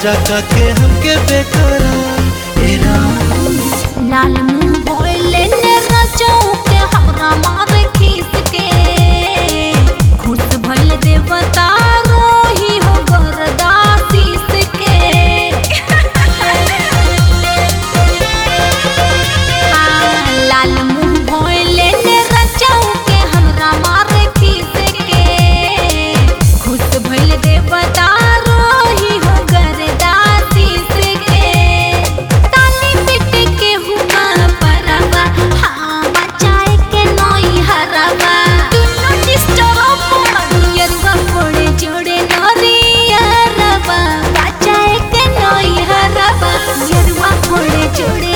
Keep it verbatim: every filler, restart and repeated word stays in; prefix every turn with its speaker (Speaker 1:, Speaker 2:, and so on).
Speaker 1: राजा काके हमके बेकरार ए राम।
Speaker 2: लाल मुंह बोले ने राजा के हमरा मारे खीस के खुश भइल देवता रोही हो गरदा शीस के। लाल मुंह बोले ने राजा के हमरा मारे खीस के खुश भइल देवता रोही हो गरदा शीस के। ताली पिट के हुआ परवा हाँ बचाए के नई हरवा दुनो डिस्टरो यरवा पड़े जोड़े नरियरवा बचाए के नई हरवा यरवा पड़े जोड़े